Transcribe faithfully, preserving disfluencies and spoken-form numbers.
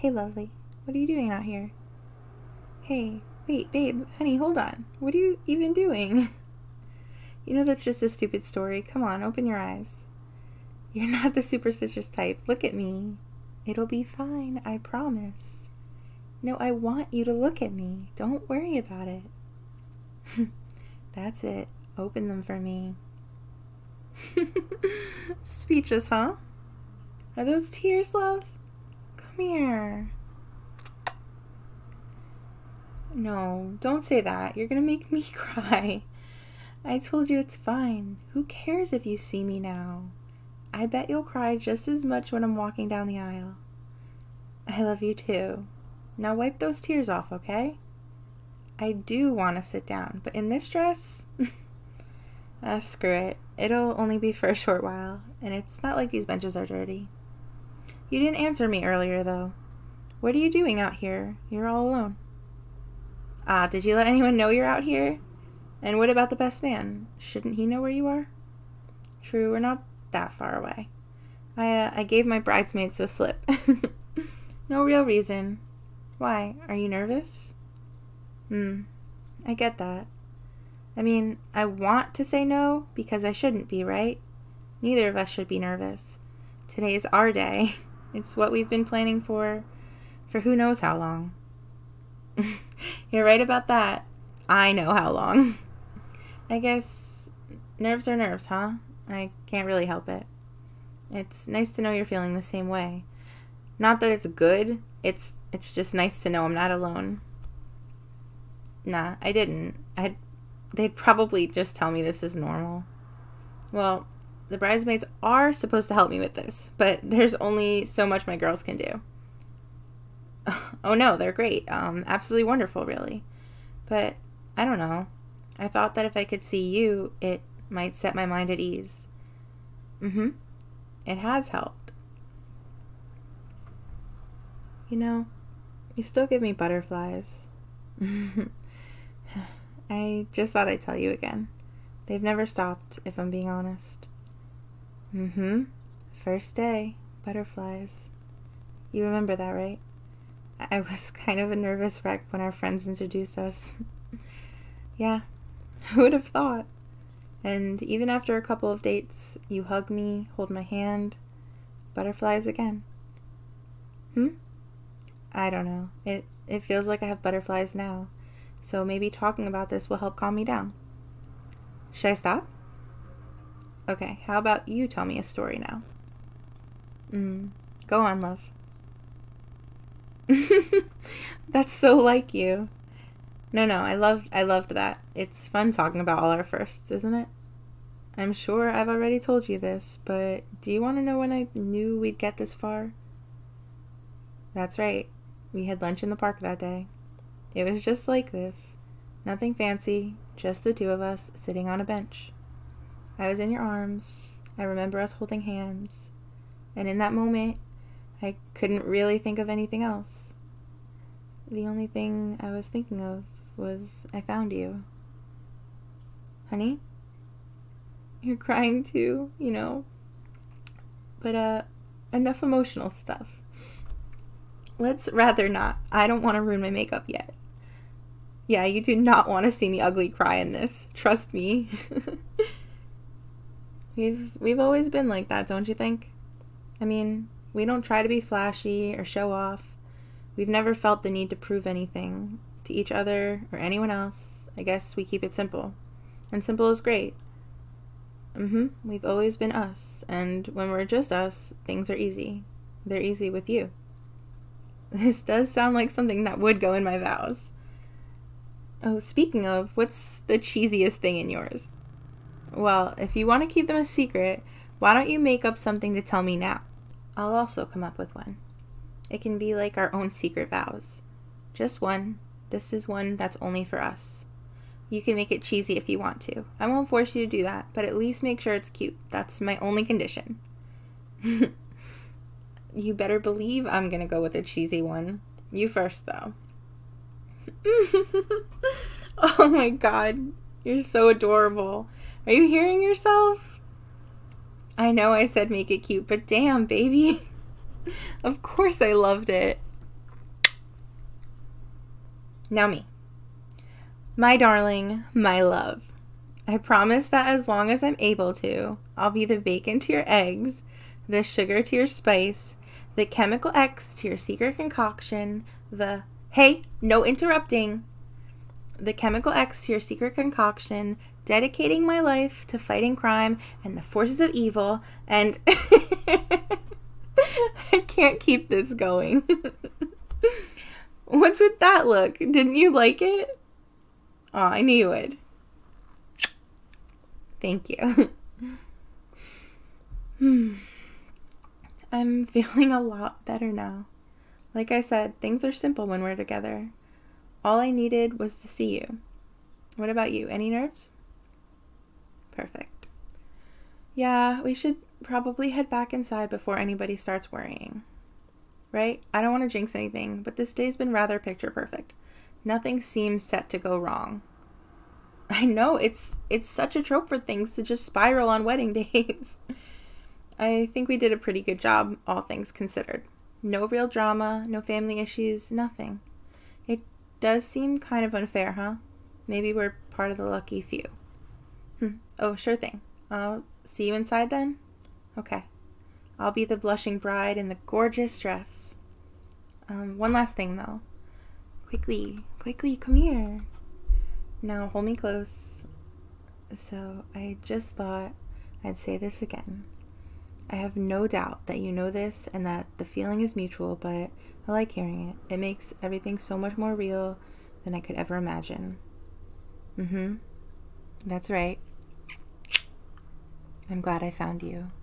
Hey, lovely. What are you doing out here? Hey, wait, babe, honey, hold on. What are you even doing? You know that's just a stupid story. Come on, open your eyes. You're not the superstitious type. Look at me. It'll be fine, I promise. No, I want you to look at me. Don't worry about it. That's it. Open them for me. Speechless, huh? Are those tears, love? Come here. No, don't say that. You're gonna make me cry. I told you it's fine. Who cares if you see me now? I bet you'll cry just as much when I'm walking down the aisle. I love you too. Now wipe those tears off, okay? I do want to sit down, but in this dress? Ah, screw it. It'll only be for a short while, and it's not like these benches are dirty. You didn't answer me earlier, though. What are you doing out here? You're all alone. Ah, did you let anyone know you're out here? And what about the best man? Shouldn't he know where you are? True, we're not that far away. I, uh, I gave my bridesmaids the slip. No real reason. Why? Are you nervous? Hmm, I get that. I mean, I want to say no because I shouldn't be, right? Neither of us should be nervous. Today's our day. It's what we've been planning for, for who knows how long. You're right about that. I know how long. I guess nerves are nerves, huh? I can't really help it. It's nice to know you're feeling the same way. Not that it's good. It's it's just nice to know I'm not alone. Nah, I didn't. I'd they'd probably just tell me this is normal. Well, the bridesmaids are supposed to help me with this, but there's only so much my girls can do. Oh no, they're great. Um, absolutely wonderful, really. But I don't know. I thought that if I could see you, it might set my mind at ease. Mm-hmm. It has helped. You know, you still give me butterflies. I just thought I'd tell you again. They've never stopped, if I'm being honest. Mm-hmm. First day, butterflies. You remember that, right? I was kind of a nervous wreck when our friends introduced us. Yeah, who would have thought? And even after a couple of dates, you hug me, hold my hand, butterflies again. Hmm? I don't know. It it feels like I have butterflies now. So maybe talking about this will help calm me down. Should I stop? Okay, how about you tell me a story now? Mm, go on, love. That's so like you. No, no, I loved, I loved that. It's fun talking about all our firsts, isn't it? I'm sure I've already told you this, but do you want to know when I knew we'd get this far? That's right. We had lunch in the park that day. It was just like this. Nothing fancy, just the two of us sitting on a bench. I was in your arms. I remember us holding hands. And in that moment, I couldn't really think of anything else. The only thing I was thinking of was I found you. Honey? You're crying too, you know. But, uh, enough emotional stuff. Let's rather not. I don't want to ruin my makeup yet. Yeah, you do not want to see me ugly cry in this. Trust me. we've we've always been like that, don't you think? I mean, we don't try to be flashy or show off. We've never felt the need to prove anything to each other or anyone else. I guess we keep it simple. And simple is great. Mm-hmm. We've always been us. And when we're just us, things are easy. They're easy with you. This does sound like something that would go in my vows. Oh, speaking of, what's the cheesiest thing in yours? Well, if you want to keep them a secret, why don't you make up something to tell me now? I'll also come up with one. It can be like our own secret vows. Just one. This is one that's only for us. You can make it cheesy if you want to. I won't force you to do that, but at least make sure it's cute. That's my only condition. You better believe I'm gonna go with a cheesy one. You first, though. Oh my god. You're so adorable. Are you hearing yourself? I know I said make it cute, but damn, baby. Of course I loved it. Now me. My darling, my love. I promise that as long as I'm able to, I'll be the bacon to your eggs, the sugar to your spice, the chemical X to your secret concoction, the, hey, no interrupting, the chemical X to your secret concoction, dedicating my life to fighting crime and the forces of evil, and I can't keep this going. What's with that look? Didn't you like it? Oh, I knew you would. Thank you. hmm. I'm feeling a lot better now. Like I said, things are simple when we're together. All I needed was to see you. What about you? Any nerves? Perfect. Yeah, we should probably head back inside before anybody starts worrying. Right? I don't want to jinx anything, but this day's been rather picture perfect. Nothing seems set to go wrong. I know, it's it's such a trope for things to just spiral on wedding days. I think we did a pretty good job, all things considered. No real drama, no family issues, nothing. It does seem kind of unfair, huh? Maybe we're part of the lucky few. Hmm. Oh, sure thing. I'll see you inside then? Okay. I'll be the blushing bride in the gorgeous dress. Um, one last thing, though. Quickly, quickly, come here. Now, hold me close. So, I just thought I'd say this again. I have no doubt that you know this and that the feeling is mutual, but I like hearing it. It makes everything so much more real than I could ever imagine. Mm-hmm. That's right. I'm glad I found you.